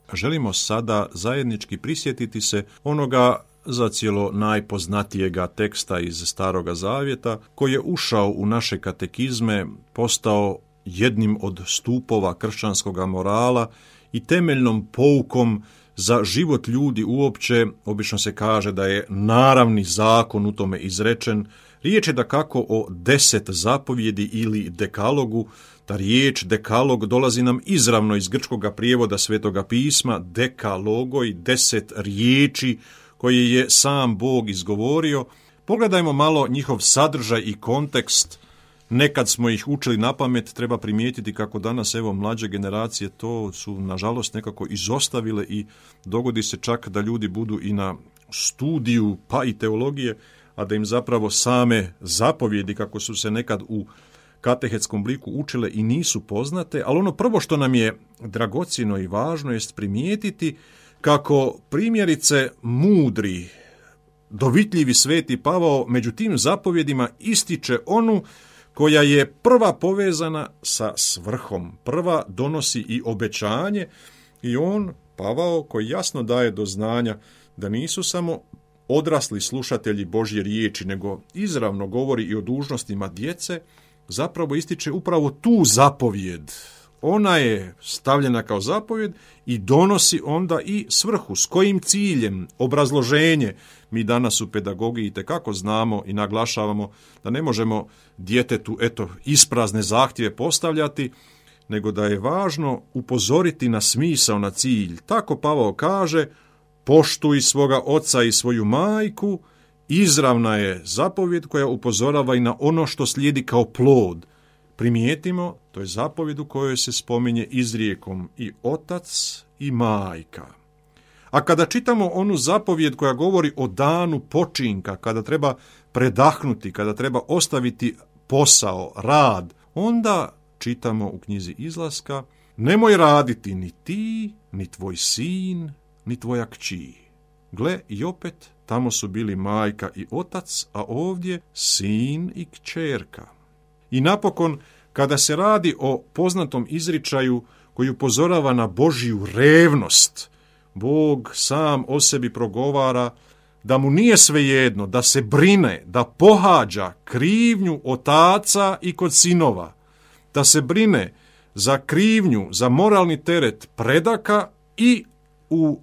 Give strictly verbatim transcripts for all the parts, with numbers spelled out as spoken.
želimo sada zajednički prisjetiti se onoga zacijelo najpoznatijega teksta iz Staroga Zavjeta, koji je ušao u naše katekizme, postao jednim od stupova kršćanskoga morala i temeljnom poukom za život ljudi uopće. Obično se kaže da je naravni zakon u tome izrečen. Riječ je dakako o deset zapovjedi ili dekalogu. Ta riječ dekalog dolazi nam izravno iz grčkoga prijevoda Svetoga pisma, dekalogoj, deset riječi koje je sam Bog izgovorio. Pogledajmo malo njihov sadržaj i kontekst. Nekad smo ih učili na pamet, treba primijetiti kako danas evo mlađe generacije to su nažalost nekako izostavile i dogodi se čak da ljudi budu i na studiju pa i teologije, a da im zapravo same zapovjedi kako su se nekad u katehetskom obliku učile i nisu poznate, ali ono prvo što nam je dragocjeno i važno jest primijetiti kako primjerice mudri, dovitljivi sveti Pavao među tim zapovjedima ističe onu koja je prva povezana sa svrhom, prva donosi i obećanje i on, Pavao, koji jasno daje do znanja da nisu samo odrasli slušatelji Božje riječi, nego izravno govori i o dužnostima djece, zapravo ističe upravo tu zapovjed. Ona je stavljena kao zapovjed i donosi onda i svrhu. S kojim ciljem, obrazloženje. Mi danas u pedagogiji itekako znamo i naglašavamo da ne možemo djetetu eto isprazne zahtjeve postavljati, nego da je važno upozoriti na smisao, na cilj. Tako Pavao kaže, poštuj svoga oca i svoju majku, izravna je zapovjed koja upozorava i na ono što slijedi kao plod. Primijetimo, to je zapovjed u kojoj se spominje izrijekom i otac i majka. A kada čitamo onu zapovjed koja govori o danu počinka, kada treba predahnuti, kada treba ostaviti posao, rad, onda čitamo u knjizi Izlaska, nemoj raditi ni ti, ni tvoj sin, ni tvoja kći. Gle, i opet, tamo su bili majka i otac, a ovdje sin i kćerka. I napokon, kada se radi o poznatom izričaju koji upozorava na Božju revnost, Bog sam o sebi progovara da mu nije svejedno, da se brine, da pohađa krivnju otaca i kod sinova, da se brine za krivnju, za moralni teret predaka i u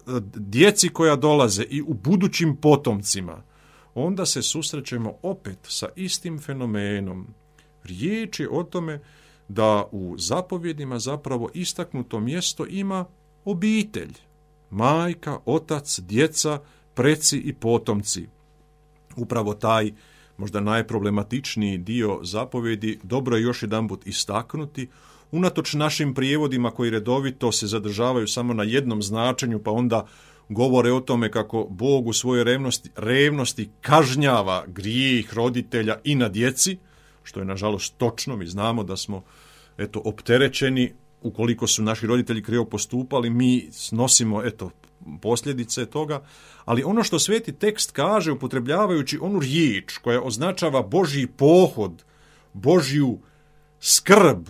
djeci koja dolaze i u budućim potomcima, onda se susrećemo opet sa istim fenomenom. Riječ je o tome da u zapovjedima zapravo istaknuto mjesto ima obitelj. Majka, otac, djeca, preci i potomci. Upravo taj možda najproblematičniji dio zapovjedi dobro je još jedanput istaknuti. Unatoč našim prijevodima koji redovito se zadržavaju samo na jednom značenju, pa onda govore o tome kako Bog u svojoj revnosti, revnosti kažnjava grijeh roditelja i na djeci, što je nažalost točno. Mi znamo da smo eto opterećeni, ukoliko su naši roditelji krivo postupali, mi snosimo eto posljedice toga, ali ono što sveti tekst kaže upotrebljavajući onu riječ koja označava Božji pohod, Božju skrb,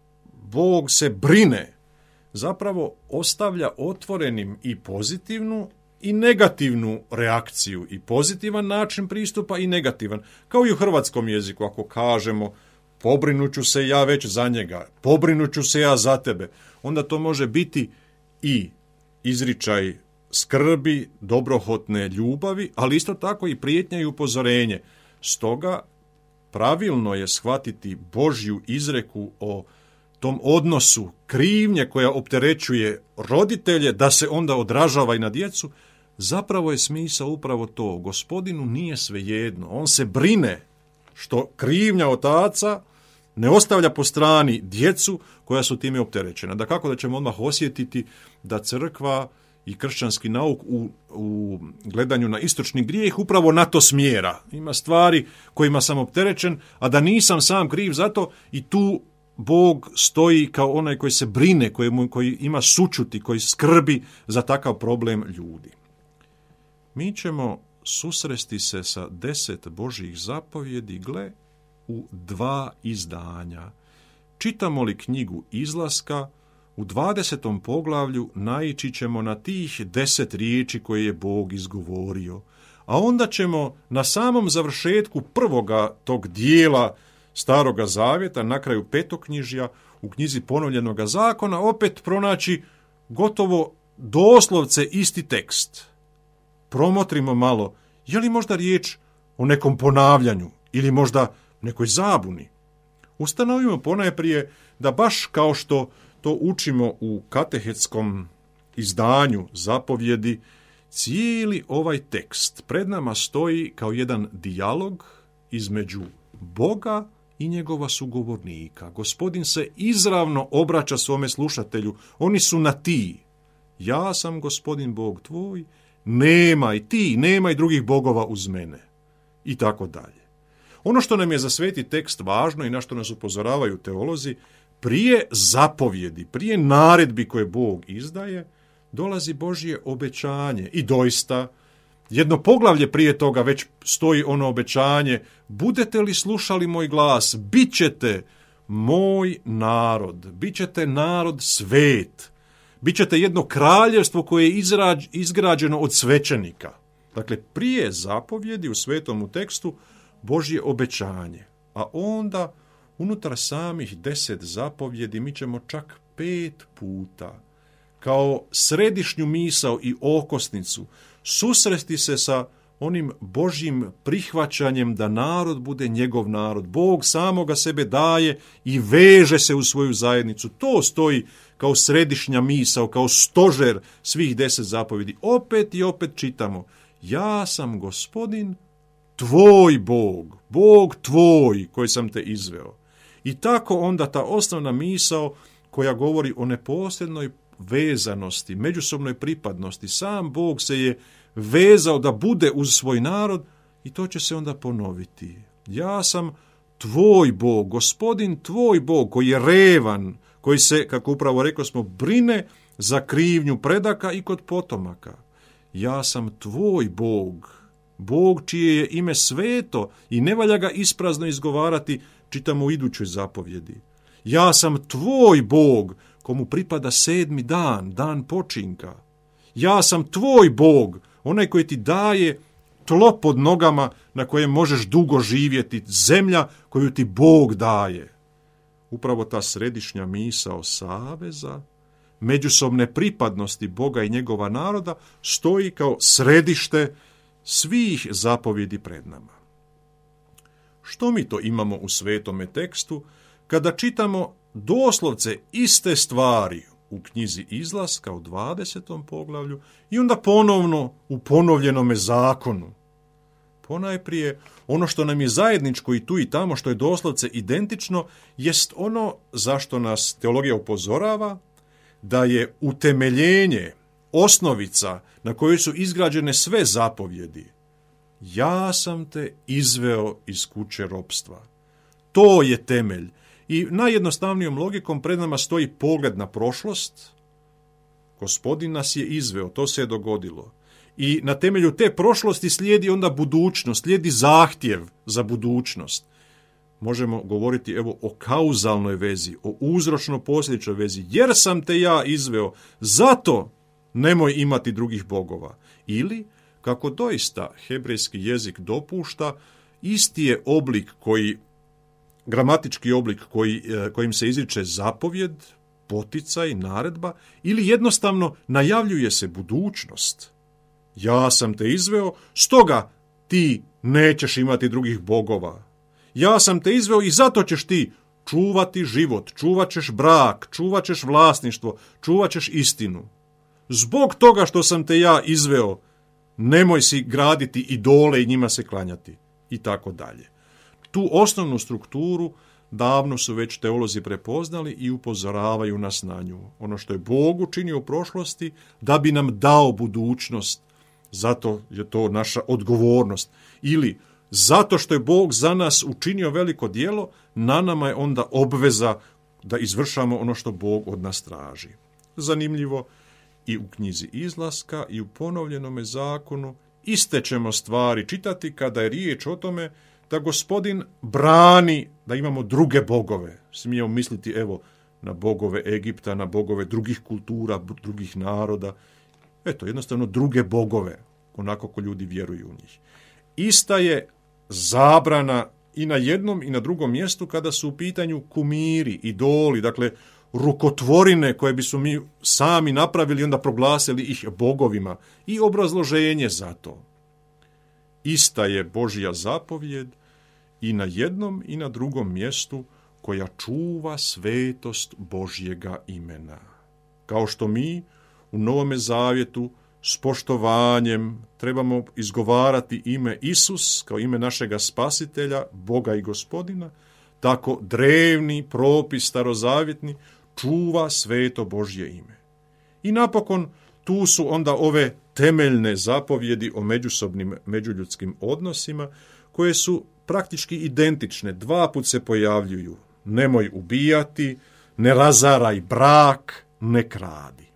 Bog se brine, zapravo ostavlja otvorenim i pozitivnu i negativnu reakciju, i pozitivan način pristupa i negativan. Kao i u hrvatskom jeziku, ako kažemo pobrinuću se ja već za njega, pobrinuću se ja za tebe, onda to može biti i izričaj skrbi, dobrohotne ljubavi, ali isto tako i prijetnja i upozorenje. Stoga pravilno je shvatiti Božju izreku o tom odnosu krivnje koja opterećuje roditelje, da se onda odražava i na djecu. Zapravo je smisao upravo to. Gospodinu nije svejedno. On se brine što krivnja otaca ne ostavlja po strani djecu koja su time opterećena. Da kako da ćemo odmah osjetiti da crkva i kršćanski nauk u, u gledanju na istočni grijeh upravo na to smjera. Ima stvari kojima sam opterećen, a da nisam sam kriv za to, i tu Bog stoji kao onaj koji se brine, koji, koji ima sućuti, koji skrbi za takav problem ljudi. Mi ćemo susresti se sa deset Božjih zapovjedi, gle, u dva izdanja. Čitamo li knjigu Izlaska, u dvadesetom poglavlju naići ćemo na tih deset riječi koje je Bog izgovorio, a onda ćemo na samom završetku prvoga tog dijela Staroga zavjeta, na kraju petoknjižja, u knjizi Ponovljenoga zakona, opet pronaći gotovo doslovce isti tekst. Promotrimo malo, je li možda riječ o nekom ponavljanju ili možda nekoj zabuni. Ustanovimo ponajprije da baš kao što to učimo u katehetskom izdanju zapovjedi, cijeli ovaj tekst pred nama stoji kao jedan dijalog između Boga i njegova sugovornika. Gospodin se izravno obraća svome slušatelju. Oni su na ti. Ja sam Gospodin Bog tvoj, nemaj ti, nemaj drugih bogova uz mene. I tako dalje. Ono što nam je za sveti tekst važno i na što nas upozoravaju teolozi, prije zapovjedi, prije naredbi koje Bog izdaje, dolazi Božje obećanje. I doista, jedno poglavlje prije toga već stoji ono obećanje: budete li slušali moj glas, bit ćete moj narod, bit ćete narod svet, bit ćete jedno kraljevstvo koje je izrađ, izgrađeno od svećenika. Dakle, prije zapovjedi u svetom tekstu Božje obećanje, a onda unutar samih deset zapovjedi mi ćemo čak pet puta kao središnju misao i okosnicu susresti se sa onim Božjim prihvaćanjem da narod bude njegov narod. Bog samoga sebe daje i veže se u svoju zajednicu. To stoji kao središnja misao, kao stožer svih deset zapovjedi. Opet i opet čitamo: ja sam Gospodin tvoj Bog, Bog tvoj koji sam te izveo. I tako onda ta osnovna misao koja govori o neposrednoj vezanosti, međusobnoj pripadnosti. Sam Bog se je vezao da bude uz svoj narod i to će se onda ponoviti. Ja sam tvoj Bog, Gospodin tvoj Bog koji je revan, koji se, kako upravo rekao smo, brine za krivnju predaka i kod potomaka. Ja sam tvoj Bog, Bog čije je ime sveto i ne valja ga isprazno izgovarati, čitamo u idućoj zapovjedi. Ja sam tvoj Bog, komu pripada sedmi dan, dan počinka. Ja sam tvoj Bog, onaj koji ti daje tlo pod nogama na kojem možeš dugo živjeti, zemlja koju ti Bog daje. Upravo ta središnja misao saveza, međusobne pripadnosti Boga i njegova naroda stoji kao središte svih zapovjedi pred nama. Što mi to imamo u svetome tekstu kada čitamo doslovce iste stvari u knjizi Izlaska u dvadesetom poglavlju i onda ponovno u ponovljenome zakonu? Ponajprije, ono što nam je zajedničko i tu i tamo, što je doslovce identično, jest ono zašto nas teologija upozorava, da je utemeljenje, osnovica na kojoj su izgrađene sve zapovjedi: ja sam te izveo iz kuće ropstva. To je temelj. I najjednostavnijom logikom pred nama stoji pogled na prošlost. Gospodin nas je izveo, to se je dogodilo. I na temelju te prošlosti slijedi onda budućnost, slijedi zahtjev za budućnost. Možemo govoriti evo o kauzalnoj vezi, o uzročno-posljedičnoj vezi. Jer sam te ja izveo, zato nemoj imati drugih bogova. Ili, kako doista hebrejski jezik dopušta, isti je oblik koji, gramatički oblik koji, kojim se izriče zapovjed, poticaj, naredba, ili jednostavno najavljuje se budućnost. Ja sam te izveo, stoga ti nećeš imati drugih bogova. Ja sam te izveo i zato ćeš ti čuvati život, čuvat ćeš brak, čuvat ćeš vlasništvo, čuvat ćeš istinu. Zbog toga što sam te ja izveo, nemoj si graditi idole i njima se klanjati. I tako dalje. Tu osnovnu strukturu davno su već teolozi prepoznali i upozoravaju nas na nju. Ono što je Bog učinio u prošlosti da bi nam dao budućnost, zato je to naša odgovornost. Ili zato što je Bog za nas učinio veliko djelo, na nama je onda obveza da izvršamo ono što Bog od nas traži. Zanimljivo, i u knjizi Izlaska i u ponovljenome zakonu iste ćemo stvari čitati kada je riječ o tome da Gospodin brani da imamo druge bogove. Smijemo misliti, evo, na bogove Egipta, na bogove drugih kultura, drugih naroda. Eto, jednostavno druge bogove, onako ko ljudi vjeruju u njih. Ista je zabrana i na jednom i na drugom mjestu kada su u pitanju kumiri, idoli, dakle rukotvorine koje bi su mi sami napravili i onda proglasili ih bogovima i obrazloženje za to. Ista je Božja zapovjed i na jednom i na drugom mjestu koja čuva svetost Božjega imena. Kao što mi u Novome Zavjetu s poštovanjem trebamo izgovarati ime Isus kao ime našega Spasitelja, Boga i Gospodina, tako drevni propis starozavjetni čuva sveto Božje ime. I napokon tu su onda ove temeljne zapovjedi o međusobnim međuljudskim odnosima koje su praktički identične, dva put se pojavljuju. Nemoj ubijati, ne razaraj brak, ne kradi.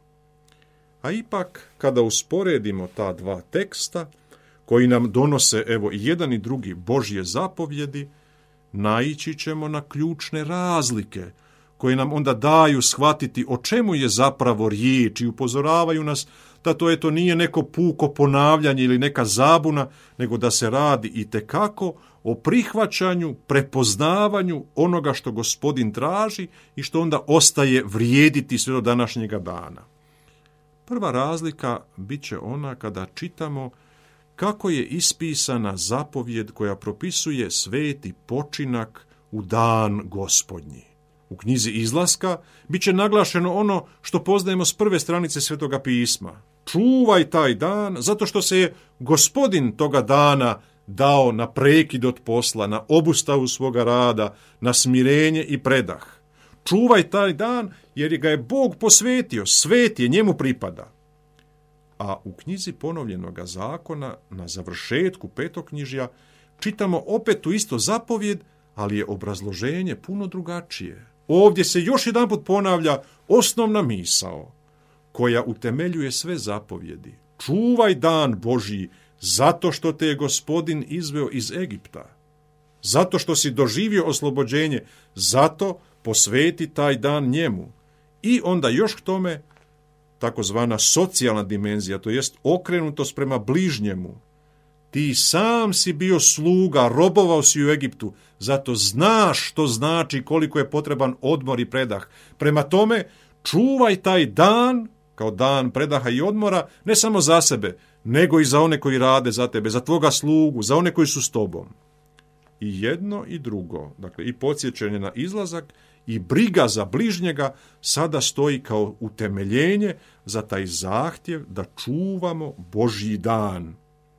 A ipak, kada usporedimo ta dva teksta, koji nam donose evo i jedan i drugi Božje zapovjedi, naići ćemo na ključne razlike, koje nam onda daju shvatiti o čemu je zapravo riječ i upozoravaju nas da to eto nije neko puko ponavljanje ili neka zabuna, nego da se radi itekako o prihvaćanju, prepoznavanju onoga što Gospodin traži i što onda ostaje vrijediti sve do današnjega dana. Prva razlika bit će ona kada čitamo kako je ispisana zapovjed koja propisuje sveti počinak u dan Gospodnji. U knjizi Izlaska bit će naglašeno ono što poznajemo s prve stranice Svetoga pisma. Čuvaj taj dan, zato što se je Gospodin toga dana dao na prekid od posla, na obustavu svoga rada, na smirenje i predah. Čuvaj taj dan, jer ga je Bog posvetio, svet je, njemu pripada. A u knjizi ponovljenoga zakona, na završetku petoknjižja, čitamo opet tu isto zapovjed, ali je obrazloženje puno drugačije. Ovdje se još jedanput ponavlja osnovna misao, koja utemeljuje sve zapovjedi. Čuvaj dan Božji, zato što te je Gospodin izveo iz Egipta. Zato što si doživio oslobođenje, zato posveti taj dan njemu. I onda još k tome takozvana socijalna dimenzija, to jest okrenutost prema bližnjemu. Ti sam si bio sluga, robovao si u Egiptu, zato znaš što znači koliko je potreban odmor i predah. Prema tome, čuvaj taj dan, kao dan predaha i odmora, ne samo za sebe, nego i za one koji rade za tebe, za tvoga slugu, za one koji su s tobom. I jedno i drugo, dakle i podsjećanje na izlazak i briga za bližnjega sada stoji kao utemeljenje za taj zahtjev da čuvamo Božji dan.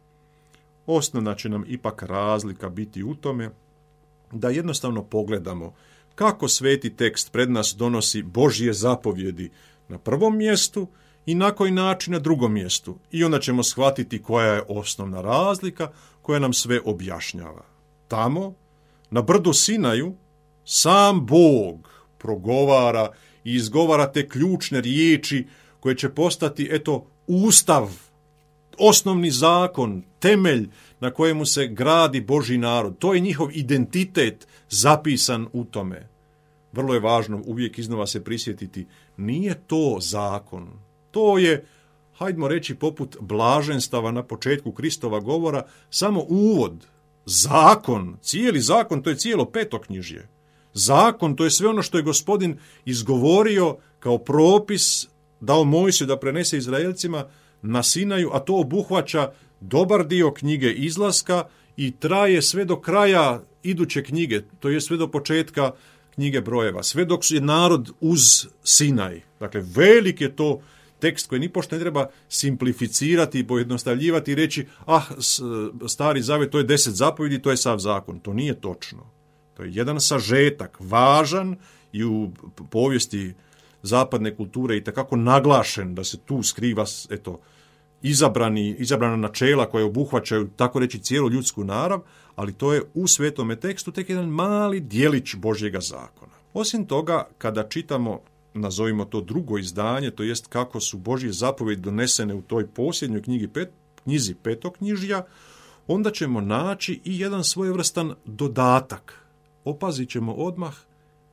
Osnovna će nam ipak razlika biti u tome da jednostavno pogledamo kako sveti tekst pred nas donosi Božje zapovjedi na prvom mjestu i na koji način na drugom mjestu. I onda ćemo shvatiti koja je osnovna razlika koja nam sve objašnjava. Tamo, na brdu Sinaju, sam Bog progovara i izgovara te ključne riječi koje će postati, eto, ustav, osnovni zakon, temelj na kojemu se gradi Božji narod. To je njihov identitet zapisan u tome. Vrlo je važno uvijek iznova se prisjetiti, nije to zakon. To je, hajdemo reći, poput blaženstava na početku Kristova govora, samo uvod. Zakon, cijeli zakon, to je cijelo petoknjižje. Zakon, to je sve ono što je Gospodin izgovorio kao propis, dao Mojsiju da prenese Izraelcima na Sinaju, a to obuhvaća dobar dio knjige Izlaska i traje sve do kraja iduće knjige, to je sve do početka knjige Brojeva, sve dok je narod uz Sinaj. Dakle, velik je to tekst koji nipošto ne treba simplificirati i pojednostavljivati i reći, ah, stari zavjet, to je deset zapovjedi, to je sav zakon. To nije točno. To je jedan sažetak, važan i u povijesti zapadne kulture i takako naglašen da se tu skriva, eto, izabrani, izabrana načela koje obuhvaćaju, tako reći, cijelu ljudsku narav, ali to je u svetome tekstu tek jedan mali dijelić Božjega zakona. Osim toga, kada čitamo, nazovimo to drugo izdanje, to jest kako su Božje zapovjedi donesene u toj posljednjoj knjigi pet, knjizi petoknjižja, onda ćemo naći i jedan svojevrstan dodatak. Opazit ćemo odmah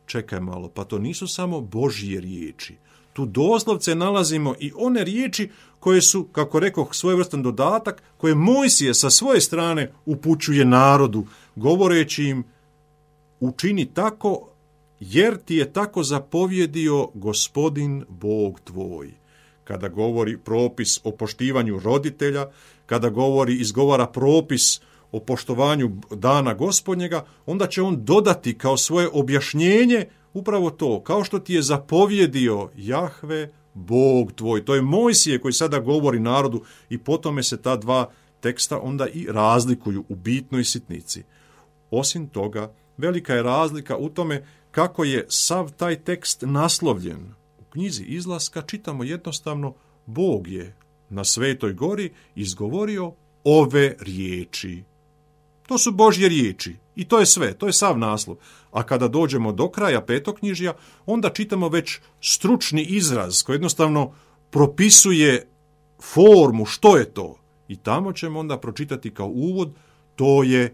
čekaj malo, pa to nisu samo Božje riječi. Tu doslovce nalazimo i one riječi koje su, kako rekoh, svojevrstan dodatak, koje Mojsije sa svoje strane upućuje narodu, govoreći im: učini tako, jer ti je tako zapovjedio Gospodin Bog tvoj. Kada govori propis o poštivanju roditelja, kada govori, izgovara propis o poštovanju dana Gospodnjega, onda će on dodati kao svoje objašnjenje upravo to, kao što ti je zapovjedio Jahve, Bog tvoj. To je Mojsije koji sada govori narodu i po tome se ta dva teksta onda i razlikuju u bitnoj sitnici. Osim toga, velika je razlika u tome kako je sav taj tekst naslovljen. U knjizi Izlaska čitamo jednostavno: Bog je na Svetoj gori izgovorio ove riječi. To su Božje riječi i to je sve, to je sav naslov. A kada dođemo do kraja petoknjižja, onda čitamo već stručni izraz koji jednostavno propisuje formu što je to. I tamo ćemo onda pročitati kao uvod: to je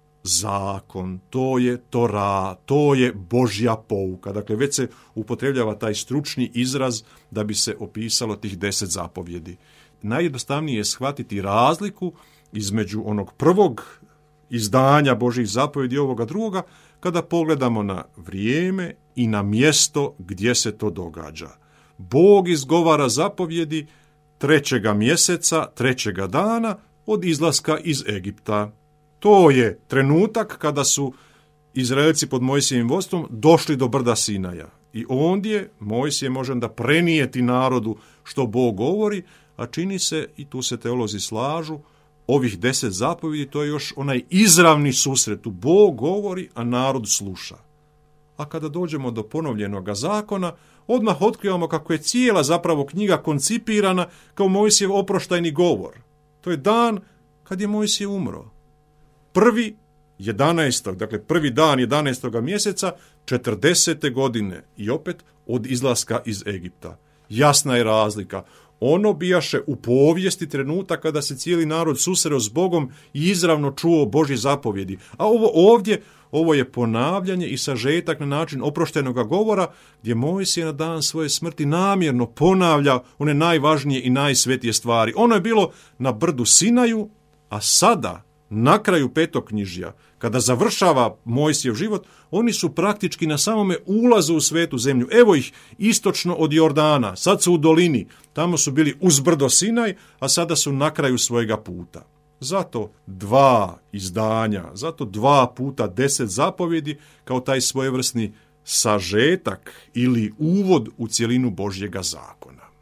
zakon, to je Tora, to je Božja pouka. Dakle, već se upotrebljava taj stručni izraz da bi se opisalo tih deset zapovjedi. Najjednostavnije je shvatiti razliku između onog prvog izdanja Božjih zapovjedi i ovoga drugoga kada pogledamo na vrijeme i na mjesto gdje se to događa. Bog izgovara zapovjedi trećega mjeseca, trećega dana od izlaska iz Egipta. To je trenutak kada su Izraelci pod Mojsijevim vodstvom došli do brda Sinaja. I ondje Mojsije može da prenijeti narodu što Bog govori, a čini se, i tu se teolozi slažu, ovih deset zapovjedi, to je još onaj izravni susret. Tu Bog govori, a narod sluša. A kada dođemo do ponovljenog zakona, odmah otkrivamo kako je cijela zapravo knjiga koncipirana kao Mojsijev oproštajni govor. To je dan kad je Mojsije umro. Prvi jedanaestog, dakle prvi dan jedanaestog mjeseca četrdesete godine i opet od izlaska iz Egipta. Jasna je razlika. Ono bijaše u povijesti trenutak kada se cijeli narod susreo s Bogom i izravno čuo Božje zapovjedi. A ovo ovdje, ovo je ponavljanje i sažetak na način oproštajnog govora, gdje Mojsije na dan svoje smrti namjerno ponavlja one najvažnije i najsvetije stvari. Ono je bilo na brdu Sinaju, a sada, na kraju petoknjižja, kada završava Mojsijev život, oni su praktički na samome ulazu u svetu zemlju. Evo ih istočno od Jordana, sad su u dolini, tamo su bili uz brdo Sinaj, a sada su na kraju svojega puta. Zato dva izdanja, zato dva puta deset zapovjedi kao taj svojevrsni sažetak ili uvod u cjelinu Božjega zakona.